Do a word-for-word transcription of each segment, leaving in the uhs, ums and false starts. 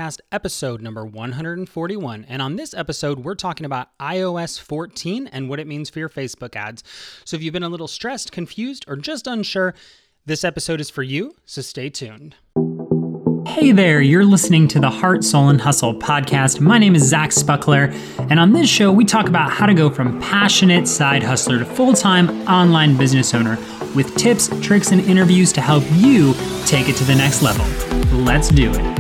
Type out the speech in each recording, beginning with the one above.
Podcast, episode number one hundred forty-one. And on this episode, we're talking about i O S fourteen and what it means for your Facebook ads. So if you've been a little stressed, confused, or just unsure, this episode is for you, so stay tuned. Hey there, you're listening to the Heart, Soul, and Hustle podcast. My name is Zach Spuckler, and on this show, we talk about how to go from passionate side hustler to full-time online business owner with tips, tricks, and interviews to help you take it to the next level. Let's do it.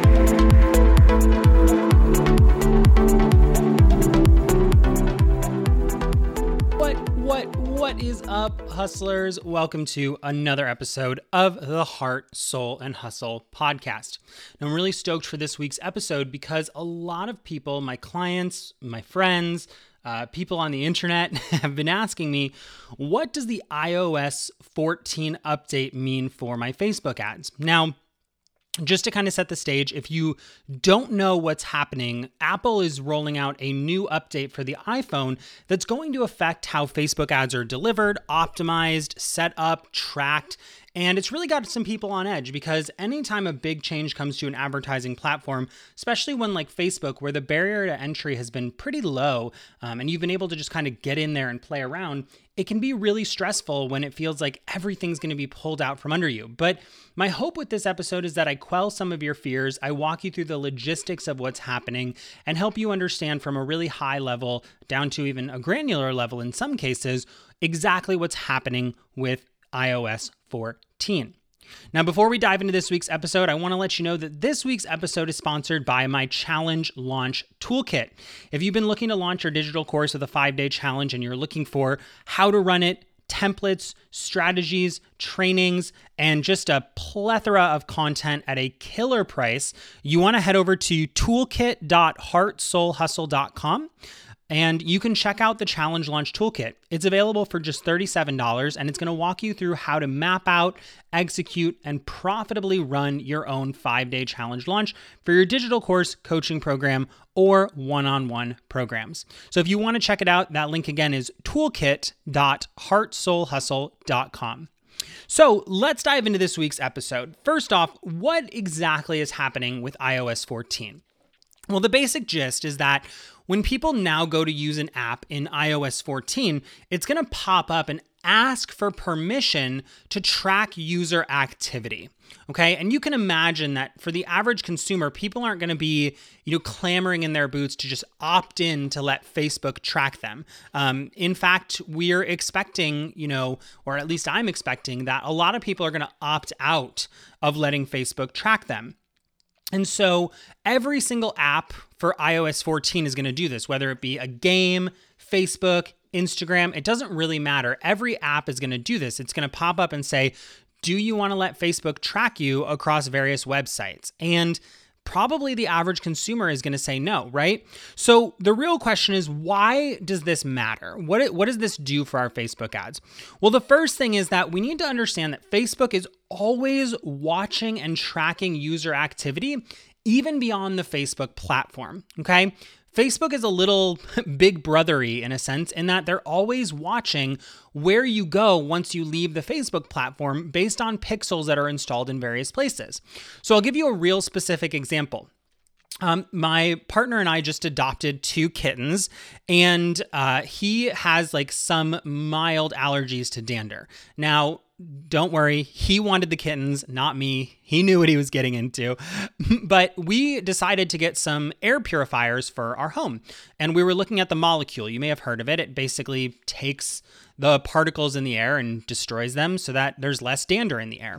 What is up, hustlers? Welcome to another episode of the Heart, Soul, and Hustle podcast. Now, I'm really stoked for this week's episode because a lot of people, my clients, my friends, uh, people on the internet have been asking me, what does the i O S fourteen update mean for my Facebook ads? Now, just to kind of set the stage, if you don't know what's happening, Apple is rolling out a new update for the iPhone that's going to affect how Facebook ads are delivered, optimized, set up, tracked, and it's really got some people on edge because anytime a big change comes to an advertising platform, especially one like Facebook, where the barrier to entry has been pretty low, um, and you've been able to just kind of get in there and play around, it can be really stressful when it feels like everything's going to be pulled out from under you. But my hope with this episode is that I quell some of your fears, I walk you through the logistics of what's happening, and help you understand from a really high level down to even a granular level in some cases, exactly what's happening with i O S fourteen. Now, before we dive into this week's episode, I want to let you know that this week's episode is sponsored by my Challenge Launch Toolkit. If you've been looking to launch your digital course with a five-day challenge and you're looking for how to run it, templates, strategies, trainings, and just a plethora of content at a killer price, you want to head over to toolkit dot heart soul hustle dot com. And you can check out the Challenge Launch Toolkit. It's available for just thirty-seven dollars, and it's going to walk you through how to map out, execute, and profitably run your own five-day challenge launch for your digital course, coaching program, or one-on-one programs. So if you want to check it out, that link again is toolkit dot heart soul hustle dot com. So let's dive into this week's episode. First off, what exactly is happening with i O S fourteen? Well, the basic gist is that when people now go to use an app in i O S fourteen, it's going to pop up and ask for permission to track user activity. Okay. And you can imagine that for the average consumer, people aren't going to be, you know, clamoring in their boots to just opt in to let Facebook track them. Um, in fact, we're expecting, you know, or at least I'm expecting that a lot of people are going to opt out of letting Facebook track them. And so every single app for i O S fourteen is going to do this, whether it be a game, Facebook, Instagram, it doesn't really matter. Every app is going to do this. It's going to pop up and say, do you want to let Facebook track you across various websites? And probably the average consumer is going to say no, right? So the real question is, why does this matter? What, what does this do for our Facebook ads? Well, the first thing is that we need to understand that Facebook is always watching and tracking user activity, even beyond the Facebook platform, okay? Facebook is a little big brothery in a sense, in that they're always watching where you go once you leave the Facebook platform based on pixels that are installed in various places. So I'll give you a real specific example. Um, my partner and I just adopted two kittens, and uh, he has like some mild allergies to dander. Now, don't worry, he wanted the kittens, not me. He knew what he was getting into. But we decided to get some air purifiers for our home. And we were looking at the Molekule. You may have heard of it. It basically takes the particles in the air and destroys them so that there's less dander in the air.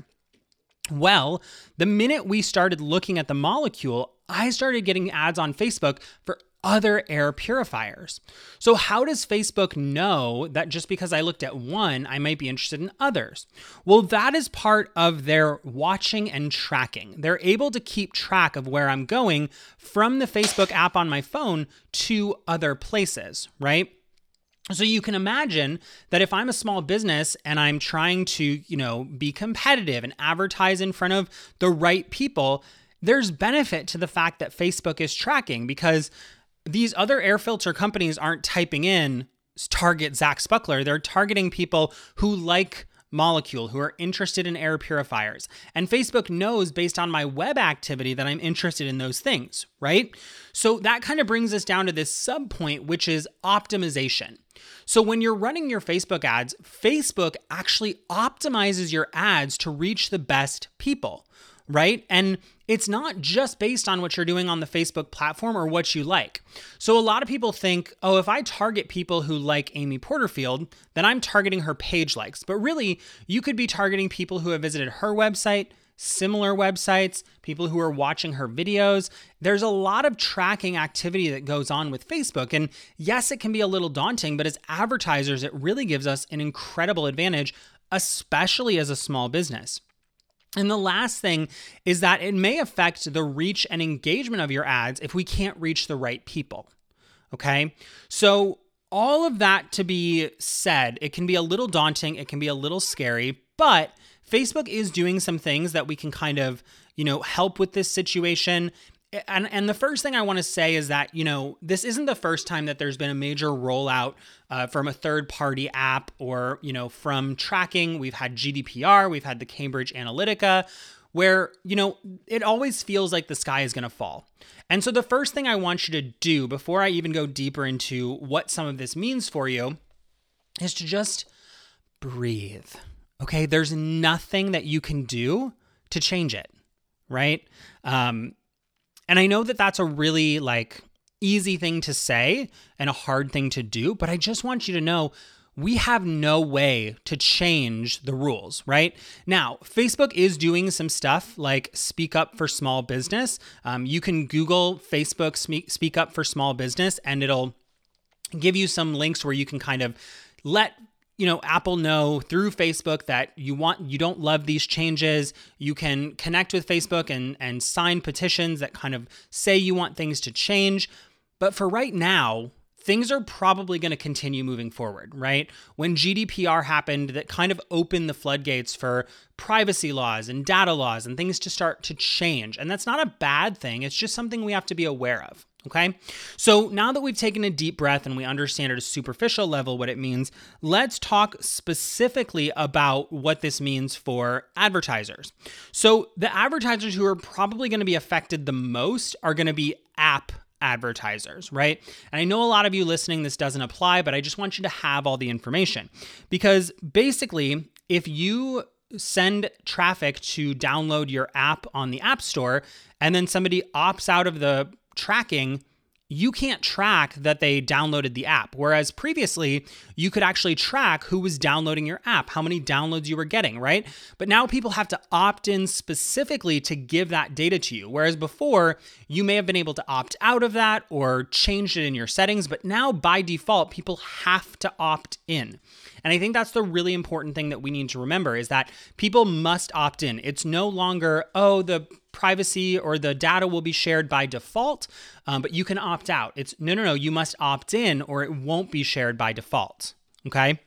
Well, the minute we started looking at the Molekule, I started getting ads on Facebook for other air purifiers. So how does Facebook know that just because I looked at one, I might be interested in others? Well, that is part of their watching and tracking. They're able to keep track of where I'm going from the Facebook app on my phone to other places, right? So you can imagine that if I'm a small business and I'm trying to, you know, be competitive and advertise in front of the right people, there's benefit to the fact that Facebook is tracking, because these other air filter companies aren't typing in target Zach Spuckler. They're targeting people who like Molekule, who are interested in air purifiers. And Facebook knows based on my web activity that I'm interested in those things, right? So that kind of brings us down to this sub point, which is optimization. So when you're running your Facebook ads, Facebook actually optimizes your ads to reach the best people, right? And it's not just based on what you're doing on the Facebook platform or what you like. So a lot of people think, oh, if I target people who like Amy Porterfield, then I'm targeting her page likes. But really, you could be targeting people who have visited her website, similar websites, people who are watching her videos. There's a lot of tracking activity that goes on with Facebook. And yes, it can be a little daunting, but as advertisers, it really gives us an incredible advantage, especially as a small business. And the last thing is that it may affect the reach and engagement of your ads if we can't reach the right people. Okay. So all of that to be said, it can be a little daunting. It can be a little scary, but Facebook is doing some things that we can kind of, you know, help with this situation. And, and the first thing I want to say is that, you know, this isn't the first time that there's been a major rollout uh, from a third-party app or, you know, from tracking. We've had G D P R, we've had the Cambridge Analytica, where, you know, it always feels like the sky is going to fall. And so the first thing I want you to do before I even go deeper into what some of this means for you is to just breathe. Okay, there's nothing that you can do to change it, right? Um, and I know that that's a really like easy thing to say and a hard thing to do, but I just want you to know we have no way to change the rules, right? Now, Facebook is doing some stuff like Speak Up for Small Business. Um, you can Google Facebook Speak Up for Small Business, and it'll give you some links where you can kind of let you know, Apple know through Facebook that you want, you don't love these changes. You can connect with Facebook and, and sign petitions that kind of say you want things to change. But for right now, things are probably going to continue moving forward, right? When G D P R happened, that kind of opened the floodgates for privacy laws and data laws and things to start to change. And that's not a bad thing. It's just something we have to be aware of. Okay, so now that we've taken a deep breath and we understand at a superficial level what it means, let's talk specifically about what this means for advertisers. So the advertisers who are probably going to be affected the most are going to be app advertisers, right? And I know a lot of you listening, this doesn't apply, but I just want you to have all the information because basically, if you send traffic to download your app on the App Store and then somebody opts out of the tracking, you can't track that they downloaded the app. Whereas previously, you could actually track who was downloading your app, how many downloads you were getting, right? But now people have to opt in specifically to give that data to you. Whereas before, you may have been able to opt out of that or change it in your settings, but now by default, people have to opt in. And I think that's the really important thing that we need to remember is that people must opt in. It's no longer, oh, the privacy or the data will be shared by default, um, but you can opt out. It's no, no, no, you must opt in or it won't be shared by default, okay?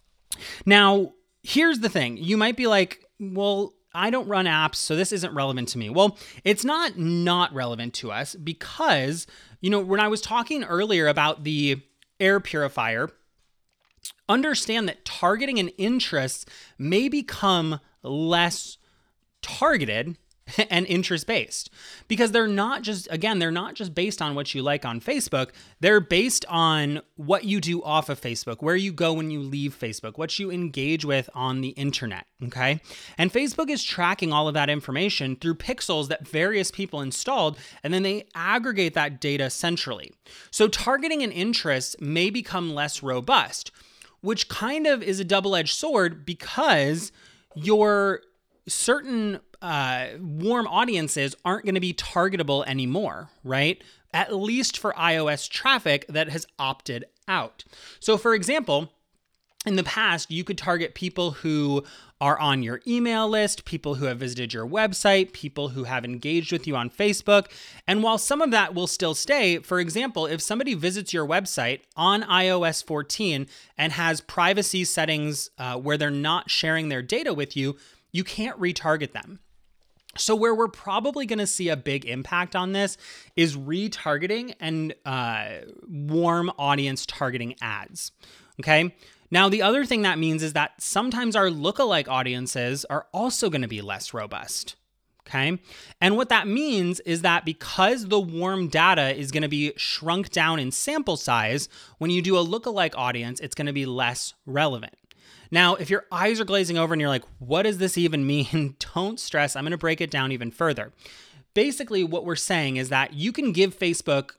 Now, here's the thing. You might be like, well, I don't run apps, so this isn't relevant to me. Well, it's not not relevant to us because, you know, when I was talking earlier about the air purifier, understand that targeting and interests may become less targeted and interest-based because they're not just, again, they're not just based on what you like on Facebook. They're based on what you do off of Facebook, where you go when you leave Facebook, what you engage with on the internet, okay? And Facebook is tracking all of that information through pixels that various people installed, and then they aggregate that data centrally. So targeting and interests may become less robust, which kind of is a double-edged sword because your certain uh, warm audiences aren't going to be targetable anymore, right? At least for iOS traffic that has opted out. So for example, in the past, you could target people who are on your email list, people who have visited your website, people who have engaged with you on Facebook. And while some of that will still stay, for example, if somebody visits your website on i O S fourteen and has privacy settings uh, where they're not sharing their data with you, you can't retarget them. So where we're probably going to see a big impact on this is retargeting and uh, warm audience targeting ads. Okay. Now, the other thing that means is that sometimes our lookalike audiences are also going to be less robust. Okay. And what that means is that because the warm data is going to be shrunk down in sample size, when you do a lookalike audience, it's going to be less relevant. Now, if your eyes are glazing over and you're like, what does this even mean? Don't stress. I'm going to break it down even further. Basically, what we're saying is that you can give Facebook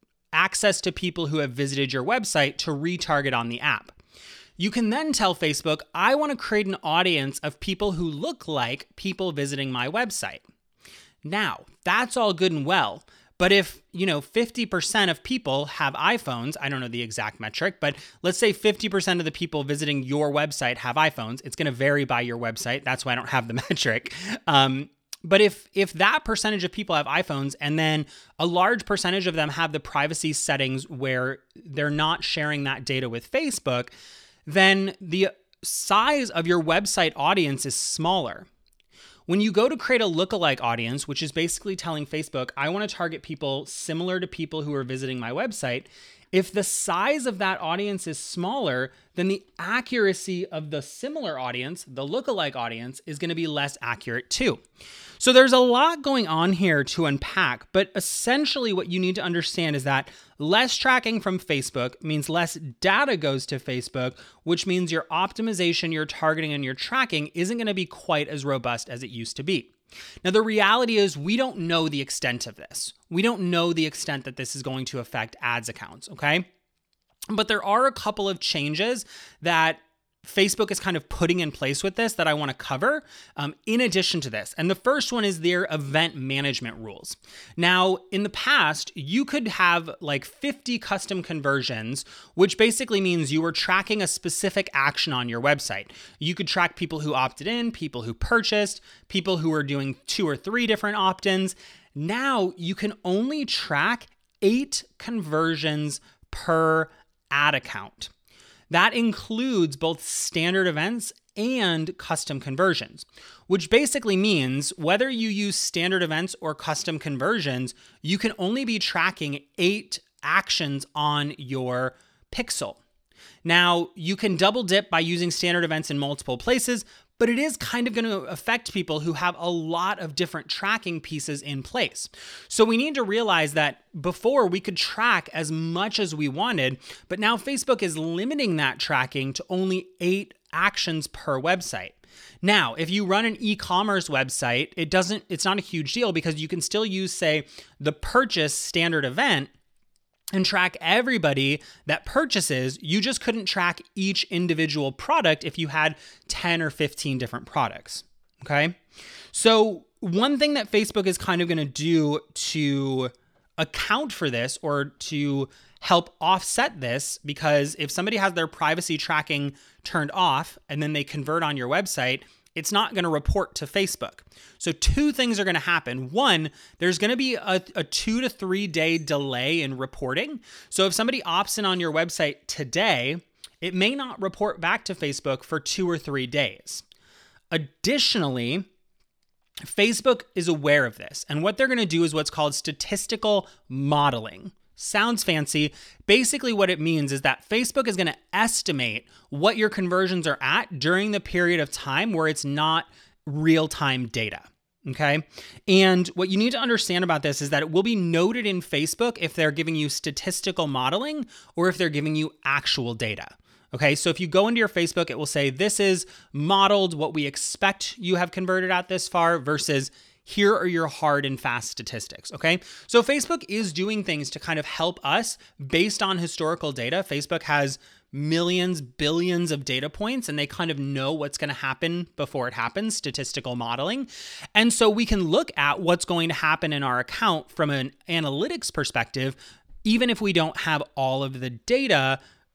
access to people who have visited your website to retarget on the app. You can then tell Facebook, I want to create an audience of people who look like people visiting my website. Now, that's all good and well, but if, you know, fifty percent of people have iPhones, I don't know the exact metric, but let's say fifty percent of the people visiting your website have iPhones. It's going to vary by your website. That's why I don't have the metric. Um, But if if that percentage of people have iPhones and then a large percentage of them have the privacy settings where they're not sharing that data with Facebook, then the size of your website audience is smaller. When you go to create a lookalike audience, which is basically telling Facebook, I want to target people similar to people who are visiting my website, if the size of that audience is smaller, then the accuracy of the similar audience, the lookalike audience, is going to be less accurate too. So there's a lot going on here to unpack, but essentially what you need to understand is that less tracking from Facebook means less data goes to Facebook, which means your optimization, your targeting, and your tracking isn't going to be quite as robust as it used to be. Now, the reality is we don't know the extent of this. We don't know the extent that this is going to affect ads accounts, okay? But there are a couple of changes that Facebook is kind of putting in place with this that I want to cover um, in addition to this. And the first one is their event management rules. Now, in the past, you could have like fifty custom conversions, which basically means you were tracking a specific action on your website. You could track people who opted in, people who purchased, people who were doing two or three different opt-ins. Now, you can only track eight conversions per ad account. That includes both standard events and custom conversions, which basically means whether you use standard events or custom conversions, you can only be tracking eight actions on your pixel. Now, you can double dip by using standard events in multiple places, but it is kind of going to affect people who have a lot of different tracking pieces in place. So we need to realize that before we could track as much as we wanted, but now Facebook is limiting that tracking to only eight actions per website. Now, if you run an e-commerce website, it doesn't, it's not a huge deal because you can still use, say, the purchase standard event and track everybody that purchases. You just couldn't track each individual product if you had ten or fifteen different products, okay? So one thing that Facebook is kind of gonna do to account for this or to help offset this, because if somebody has their privacy tracking turned off and then they convert on your website, it's not going to report to Facebook. So two things are going to happen. One, there's going to be a, a two to three day delay in reporting. So if somebody opts in on your website today, it may not report back to Facebook for two or three days. Additionally, Facebook is aware of this. And what they're going to do is what's called statistical modeling. Sounds fancy. Basically, what it means is that Facebook is going to estimate what your conversions are at during the period of time where it's not real-time data. Okay. And what you need to understand about this is that it will be noted in Facebook if they're giving you statistical modeling or if they're giving you actual data. Okay. So if you go into your Facebook, it will say, this is modeled what we expect you have converted at this far versus here are your hard and fast statistics, okay? So Facebook is doing things to kind of help us based on historical data. Facebook has millions, billions of data points, and they kind of know what's going to happen before it happens, statistical modeling. And so we can look at what's going to happen in our account from an analytics perspective, even if we don't have all of the data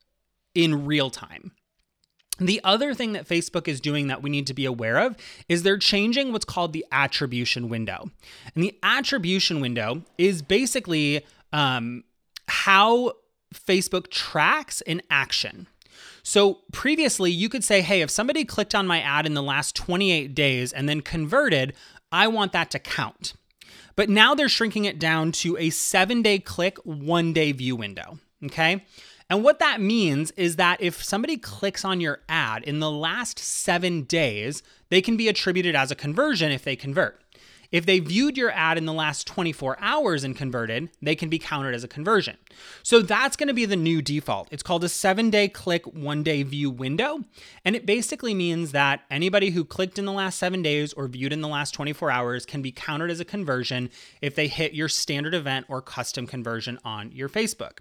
in real time. The other thing that Facebook is doing that we need to be aware of is they're changing what's called the attribution window. And the attribution window is basically um, how Facebook tracks an action. So previously you could say, hey, if somebody clicked on my ad in the last twenty-eight days and then converted, I want that to count. But now they're shrinking it down to a seven day click, one day view window. Okay. And what that means is that if somebody clicks on your ad in the last seven days, they can be attributed as a conversion if they convert. If they viewed your ad in the last twenty-four hours and converted, they can be counted as a conversion. So that's going to be the new default. It's called a seven-day click, one-day view window. And it basically means that anybody who clicked in the last seven days or viewed in the last twenty-four hours can be counted as a conversion if they hit your standard event or custom conversion on your Facebook.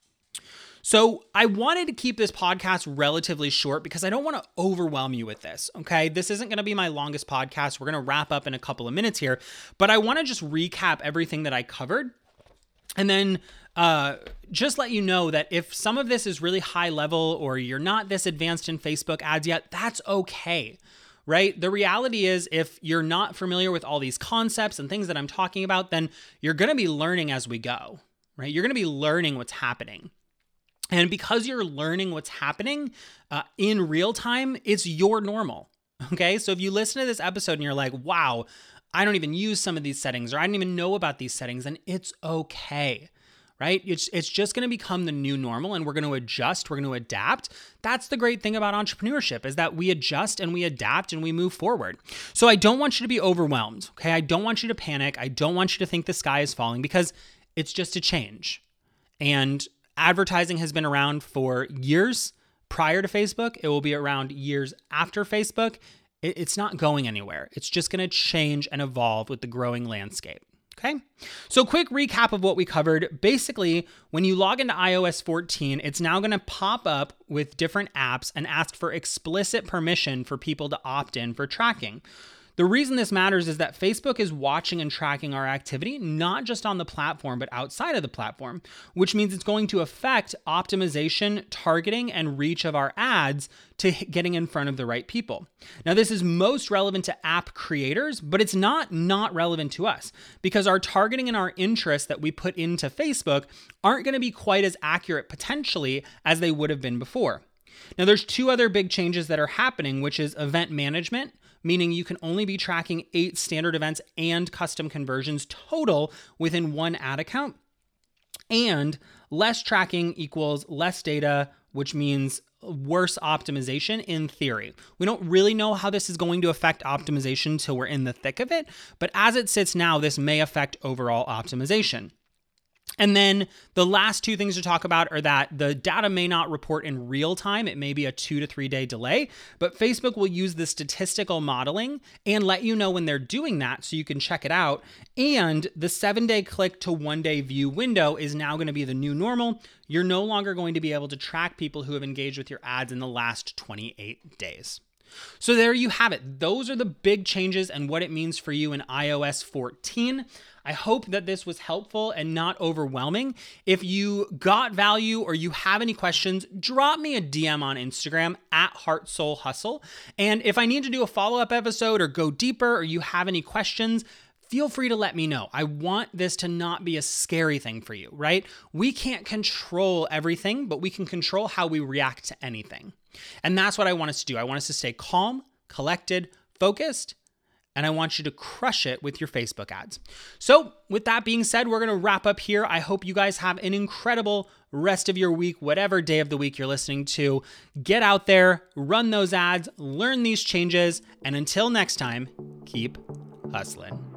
So I wanted to keep this podcast relatively short because I don't want to overwhelm you with this, okay? This isn't going to be my longest podcast. We're going to wrap up in a couple of minutes here, but I want to just recap everything that I covered and then uh, just let you know that if some of this is really high level or you're not this advanced in Facebook ads yet, that's okay. Right? The reality is if you're not familiar with all these concepts and things that I'm talking about, then you're going to be learning as we go, right? You're going to be learning what's happening. And because you're learning what's happening uh, in real time, it's your normal, okay? So if you listen to this episode and you're like, wow, I don't even use some of these settings or I didn't even know about these settings, then it's okay, right? It's, it's just going to become the new normal and we're going to adjust, we're going to adapt. That's the great thing about entrepreneurship is that we adjust and we adapt and we move forward. So I don't want you to be overwhelmed, okay? I don't want you to panic. I don't want you to think the sky is falling because it's just a change. And advertising has been around for years prior to Facebook. It will be around years after Facebook. It's not going anywhere. It's just going to change and evolve with the growing landscape. Okay. So quick recap of what we covered. Basically, when you log into i O S fourteen, it's now going to pop up with different apps and ask for explicit permission for people to opt in for tracking. The reason this matters is that Facebook is watching and tracking our activity, not just on the platform, but outside of the platform, which means it's going to affect optimization, targeting, and reach of our ads to getting in front of the right people. Now, this is most relevant to app creators, but it's not not relevant to us because our targeting and our interests that we put into Facebook aren't going to be quite as accurate potentially as they would have been before. Now, there's two other big changes that are happening, which is event management, meaning you can only be tracking eight standard events and custom conversions total within one ad account. And less tracking equals less data, which means worse optimization in theory. We don't really know how this is going to affect optimization until we're in the thick of it, but as it sits now, this may affect overall optimization. And then the last two things to talk about are that the data may not report in real time. It may be a two to three day delay, but Facebook will use the statistical modeling and let you know when they're doing that so you can check it out. And the seven day click to one day view window is now going to be the new normal. You're no longer going to be able to track people who have engaged with your ads in the last twenty-eight days. So there you have it. Those are the big changes and what it means for you in i O S fourteen. I hope that this was helpful and not overwhelming. If you got value or you have any questions, drop me a D M on Instagram at Heart Soul Hustle. And if I need to do a follow-up episode or go deeper or you have any questions, feel free to let me know. I want this to not be a scary thing for you, right? We can't control everything, but we can control how we react to anything. And that's what I want us to do. I want us to stay calm, collected, focused, and I want you to crush it with your Facebook ads. So with that being said, we're going to wrap up here. I hope you guys have an incredible rest of your week, whatever day of the week you're listening to. Get out there, run those ads, learn these changes, and until next time, keep hustling.